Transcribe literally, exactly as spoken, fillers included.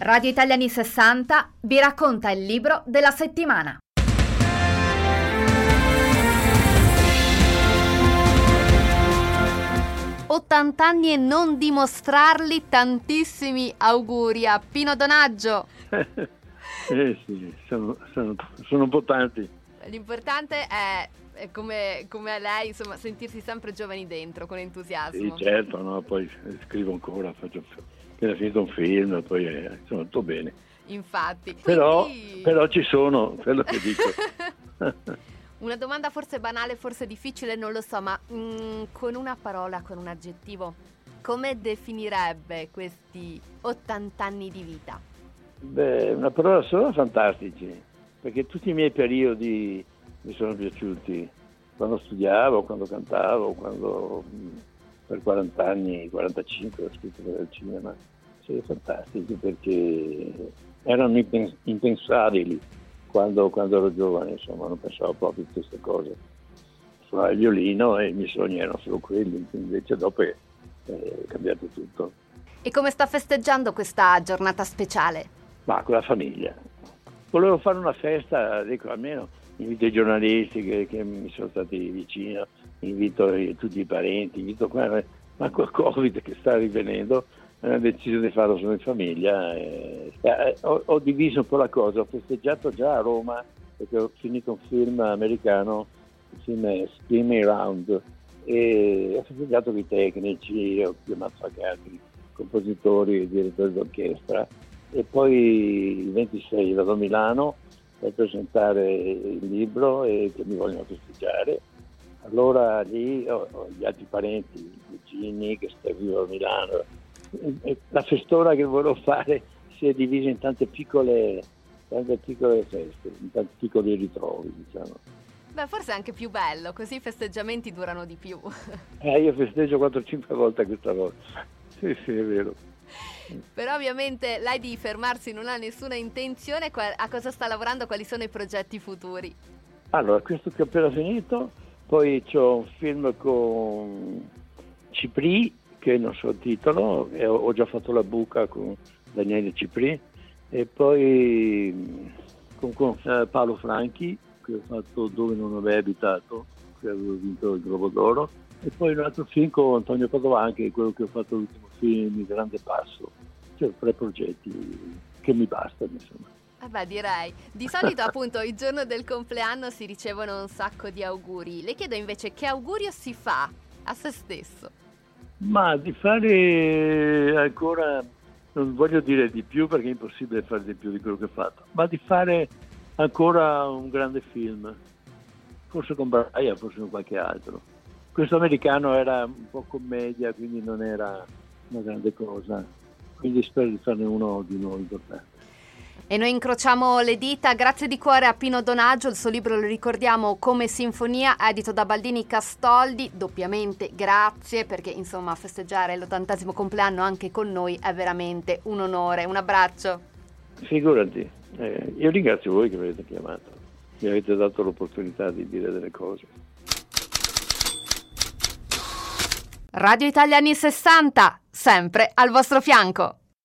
Radio Italiani sessanta vi racconta il libro della settimana. ottanta anni e non dimostrarli, tantissimi auguri a Pino Donaggio. Eh sì, sono, sono, sono un po' tanti. L'importante è, è come, come lei, insomma, sentirsi sempre giovani dentro, con entusiasmo. Sì, certo, no? Poi scrivo ancora, faccio appena finito un film, poi eh, insomma, tutto bene. Infatti. Però, Quindi... però ci sono, quello che dico. Una domanda forse banale, forse difficile, non lo so, ma mm, con una parola, con un aggettivo, come definirebbe questi ottanta anni di vita? Beh, una parola sola, fantastici, perché tutti i miei periodi mi sono piaciuti, quando studiavo, quando cantavo, quando per quaranta anni, quarantacinque ho scritto per il cinema, sono fantastici perché erano impensabili quando, quando ero giovane, insomma, non pensavo proprio a queste cose. Suonavo il violino e i miei sogni erano solo quelli, invece dopo è, è cambiato tutto. E come sta festeggiando questa giornata speciale? Ma con la famiglia. Volevo fare una festa, dico, almeno invito i giornalisti che, che mi sono stati vicino, invito tutti i parenti, invito qua, ma col Covid che sta rivenendo, ho deciso di farlo solo in famiglia. E, eh, ho, ho diviso un po' la cosa, ho festeggiato già a Roma perché ho finito un film americano, il film è Spin Around, e ho festeggiato con i tecnici, ho chiamato anche altri compositori e direttori d'orchestra. E poi il ventisei vado a Milano per presentare il libro e che mi vogliono festeggiare. Allora lì ho, ho gli altri parenti, i cugini che stanno vivo a Milano. E la festona che volevo fare si è divisa in tante piccole, tante piccole feste, in tanti piccoli ritrovi, diciamo. Beh, forse è anche più bello, così i festeggiamenti durano di più. Eh, io festeggio quattro cinque volte questa volta. Sì, sì, è vero. Però ovviamente lei di fermarsi non ha nessuna intenzione. A cosa sta lavorando? Quali sono i progetti futuri? Allora, questo che ho appena finito, poi c'ho un film con Cipri che non so il titolo, e ho già fatto la buca con Daniele Cipri, e poi con, con Paolo Franchi che ho fatto Dove non avevo abitato, che avevo vinto il Globo d'Oro, e poi un altro film con Antonio Padovani, che è quello che ho fatto l'ultimo film, Il Grande Passo. Cioè tre progetti che mi bastano, insomma. Eh beh, direi. Di solito appunto il giorno del compleanno si ricevono un sacco di auguri. Le chiedo invece che augurio si fa a se stesso? Ma di fare ancora, non voglio dire di più perché è impossibile fare di più di quello che ho fatto, ma di fare ancora un grande film, forse con Brian, forse con qualche altro. Questo americano era un po' commedia, quindi non era una grande cosa, quindi spero di farne uno di nuovo importante. E noi incrociamo le dita. Grazie di cuore a Pino Donaggio, il suo libro lo ricordiamo Come Sinfonia, edito da Baldini Castoldi. Doppiamente grazie, perché insomma festeggiare l'ottantesimo compleanno anche con noi è veramente un onore. Un abbraccio. Figurati, eh, io ringrazio voi che mi avete chiamato, mi avete dato l'opportunità di dire delle cose. Radio Italiani sessanta, sempre al vostro fianco.